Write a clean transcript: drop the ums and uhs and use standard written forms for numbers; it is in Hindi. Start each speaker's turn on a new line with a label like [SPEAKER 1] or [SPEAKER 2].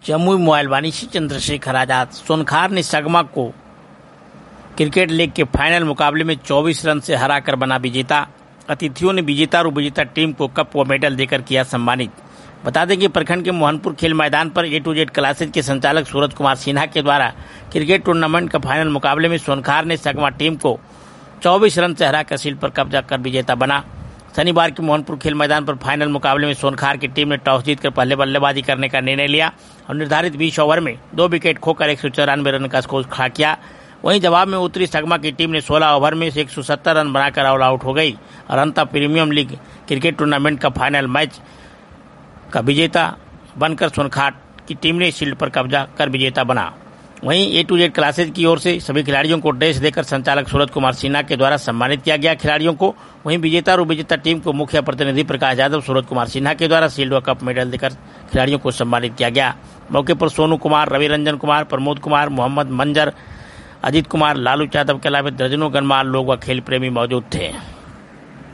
[SPEAKER 1] जमुई मोबाइल से चंद्रशेखर आजाद। सोनखार ने सगमा को क्रिकेट लीग के फाइनल मुकाबले में 24 रन से हराकर बना विजेता। अतिथियों ने विजेता और उपविजेता टीम को कप व मेडल देकर किया सम्मानित। बता दें कि प्रखंड के मोहनपुर खेल मैदान पर A to Z क्लासेज के संचालक सूरज कुमार सिन्हा के द्वारा क्रिकेट टूर्नामेंट का फाइनल मुकाबले में सोनखार ने सगमा टीम को 24 रन से हराकर शील्ड पर कब्जा कर विजेता बना। शनिवार के मोहनपुर खेल मैदान पर फाइनल मुकाबले में सोनखार की टीम ने टॉस जीतकर पहले बल्लेबाजी करने का निर्णय लिया और निर्धारित 20 ओवर में 2 विकेट खोकर 194 रन का स्कोर खड़ा किया। वहीं जवाब में उतरी सगमा की टीम ने 16 ओवर में 170 रन बनाकर ऑल आउट हो गई और अंततः प्रीमियम लीग क्रिकेट टूर्नामेंट का फाइनल मैच का विजेता बनकर सोनखार की टीम ने शील्ड पर कब्जा कर विजेता बना। वहीं A to Z क्लासेज की ओर से सभी खिलाड़ियों को ड्रेस देकर संचालक सूरज कुमार सिन्हा के द्वारा सम्मानित किया गया खिलाड़ियों को। वहीं विजेता और उपविजेता टीम को मुख्य प्रतिनिधि प्रकाश यादव सूरज कुमार सिन्हा के द्वारा शील्ड व कप मेडल देकर खिलाड़ियों को सम्मानित किया गया। मौके पर सोनू कुमार, रवि रंजन कुमार, प्रमोद कुमार, मोहम्मद मंजर, अजीत कुमार, लालू यादव के अलावा दर्जनों गणमान्य लोग व खेल प्रेमी मौजूद थे।